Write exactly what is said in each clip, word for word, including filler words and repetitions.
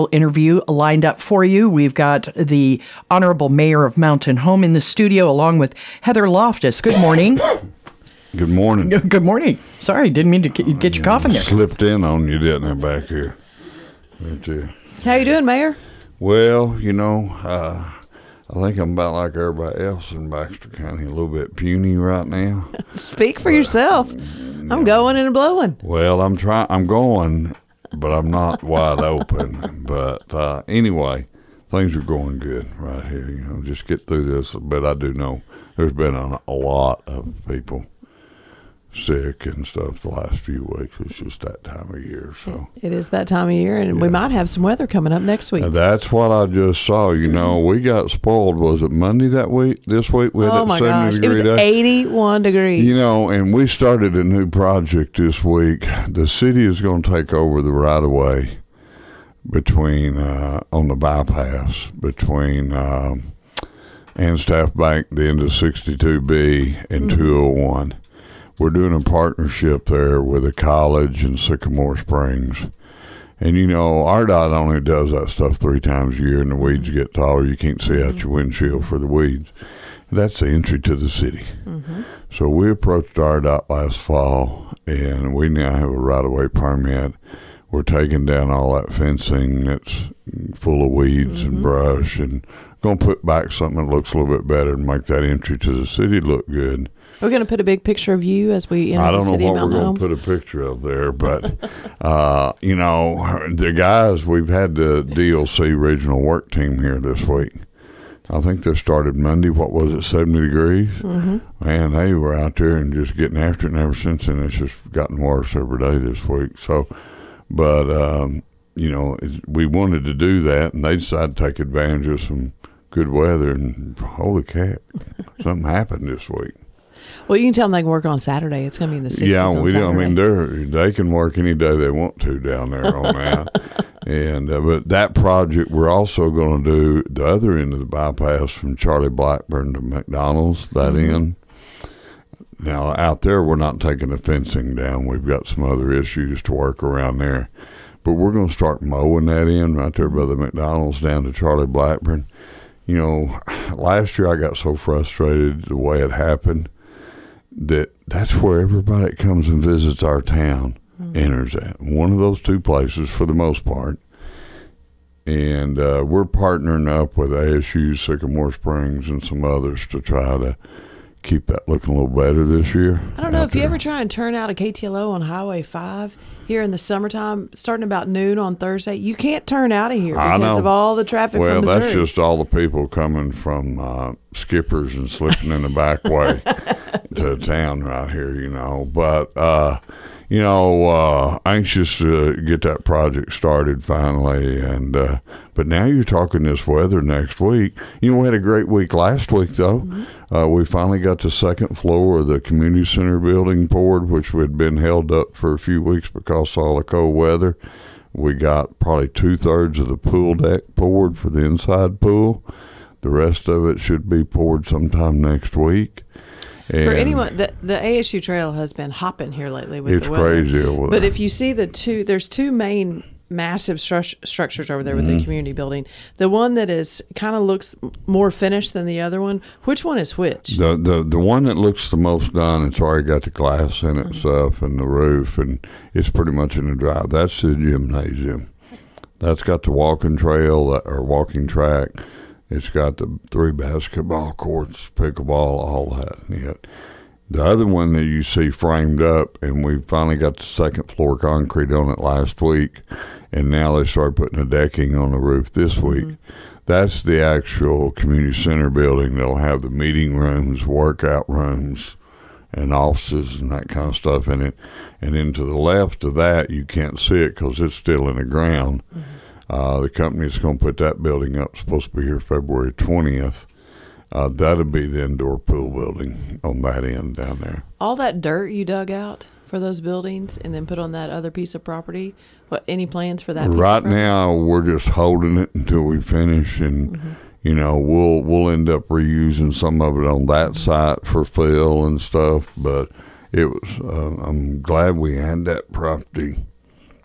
interview lined up for you. We've got the Honorable Mayor of Mountain Home in the studio, along with Heather Loftus. Good morning. Good morning. Good morning. Sorry, didn't mean to get your cough in there. Slipped in on you, didn't I, back here? But, uh, How you doing, Mayor? well, you know, uh, I think I'm about like everybody else in Baxter County, a little bit puny right now. Speak for yourself. I'm going and blowing. Well, I'm trying. I'm going, but I'm not wide open. But uh, anyway, things are going good right here. You know, just get through this. But I do know there's been a, a lot of people sick and stuff the last few weeks. It's just that time of year. So it is that time of year, and yeah. we might have some weather coming up next week. Now, that's what I just saw. You know, we got spoiled. Was it Monday that week? This week we had oh a my seventy gosh, degree it was day. eighty-one degrees. You know, and we started a new project this week. The city is going to take over the right of way between uh, on the bypass between um, Anstaff Bank, the end of sixty-two B, and mm-hmm. two oh one. We're doing a partnership there with a college in Sycamore Springs. And, you know, R D O T only does that stuff three times a year, and the weeds get taller. You can't see out your windshield for the weeds. That's the entry to the city. Mm-hmm. So we approached R D O T last fall, and we now have a right-of-way permit. We're taking down all that fencing that's full of weeds mm-hmm. and brush, and going to put back something that looks a little bit better and make that entry to the city look good. We're going to put a big picture of you as we enter I don't the city know what of we're going Home. to put a picture of there, but, uh, you know, the guys, we've had the D L C regional work team here this week. I think they started Monday, what was it, seventy degrees? Mm-hmm. Man, they were out there and just getting after it, and ever since then it's just gotten worse every day this week. So, but, um, you know, it, we wanted to do that, and they decided to take advantage of some good weather, and holy cat, something happened this week. Well, you can tell them they can work on Saturday. It's going to be in the sixties yeah, on we Saturday. I mean, they're they can work any day they want to down there on that. And uh, but that project, we're also going to do the other end of the bypass from Charlie Blackburn to McDonald's. That mm-hmm. end. Now out there, we're not taking the fencing down. We've got some other issues to work around there, but we're going to start mowing that end right there by the McDonald's down to Charlie Blackburn. You know, last year I got so frustrated the way it happened. That that's where everybody that comes and visits our town mm-hmm. enters at. One of those two places for the most part. And uh, we're partnering up with A S U, Sycamore Springs, and some others to try to keep that looking a little better this year. I don't know, if there. you ever try and turn out a K T L O on Highway five here in the summertime, starting about noon on Thursday, you can't turn out of here because of all the traffic well, from Missouri. Well, that's just all the people coming from uh, Skippers and slipping in the back way to town right here, you know. But, uh, you know, uh, anxious to get that project started finally. And uh, but now you're talking this weather next week. You know, we had a great week last week, though. Mm-hmm. Uh, we finally got the second floor of the community center building poured, which had been held up for a few weeks because of all the cold weather. We got probably two-thirds of the pool deck poured for the inside pool. The rest of it should be poured sometime next week. And for anyone, the, the A S U Trail has been hopping here lately with it's the weather. It's crazy. But if you see the two, there's two main massive stru- structures over there with mm-hmm. the community building. The one that is kind of looks more finished than the other one. Which one is which? The the the one that looks the most done. It's already got the glass in it and stuff and the roof, and it's pretty much in the drive. That's the gymnasium. That's got the walking trail or walking track. It's got the three basketball courts, pickleball, all that. Yeah. The other one that you see framed up, and we finally got the second floor concrete on it last week, and now they started putting the decking on the roof this week. Mm-hmm. That's the actual community center building. They'll have the meeting rooms, workout rooms, and offices and that kind of stuff in it. And then to the left of that, you can't see it because it's still in the ground. Mm-hmm. Uh, the company that's going to put that building up is supposed to be here February twentieth. Uh, that'll be the indoor pool building on that end down there. All that dirt you dug out for those buildings and then put on that other piece of property, what, any plans for that piece right of property? Now, we're just holding it until we finish, and mm-hmm. you know, we'll we'll end up reusing some of it on that site for fill and stuff. But it was, uh, I'm glad we had that property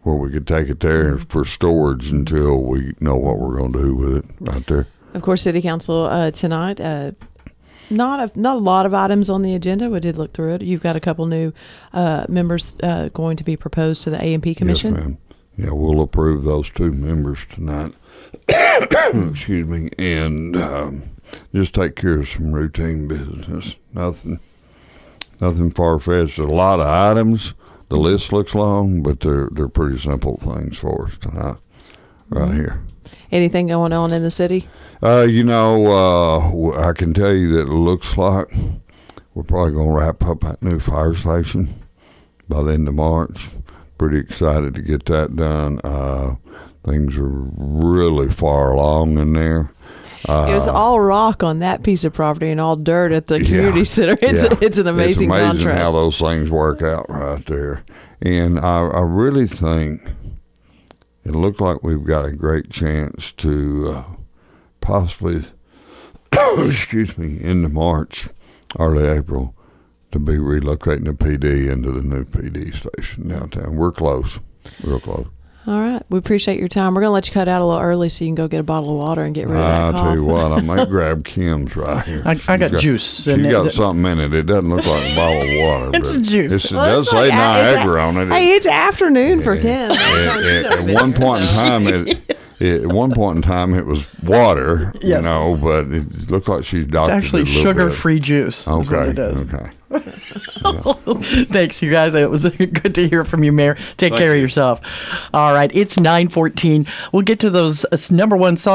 where we could take it there for storage until we know what we're going to do with it right there. Of course, City Council uh, tonight, uh, not a, not a lot of items on the agenda. We did look through it. You've got a couple new uh, members uh, going to be proposed to the A and P Commission. Yes, ma'am. Yeah, we'll approve those two members tonight. Excuse me. And um, just take care of some routine business. Nothing, nothing far-fetched. A lot of items. The list looks long, but they're they're pretty simple things for us tonight, right mm-hmm. here. Anything going on in the city? Uh, you know, uh, I can tell you that it looks like we're probably going to wrap up that new fire station by the end of March. Pretty excited to get that done. Uh, things are really far along in there. Uh, it was all rock on that piece of property and all dirt at the community yeah, center. It's yeah. it's an amazing, it's amazing contrast. how those things work out right there. And I, I really think it looked like we've got a great chance to uh, possibly, excuse me, into March, early April, to be relocating the P D into the new P D station downtown. We're close, real close. All right. We appreciate your time. We're going to let you cut out a little early so you can go get a bottle of water and get rid of that I'll cough. tell you what, I might grab Kim's right here. I, I got, got juice. She got it, something in it. It doesn't look like a bottle of water. It's juice. It's, it well, does it's say like, Niagara a, on it. Hey, it's afternoon for Kim. At, at, at one point in time, it, it, at one point in time, it was water, yes. you know, but it looked like she's doctored It's actually it a little sugar-free bit. juice. Okay, is what it is. okay. Yeah. Thanks, you guys. It was good to hear from you, Mayor. Take Thank care you. of yourself. All right, it's nine fourteen. We'll get to those uh, number one songs.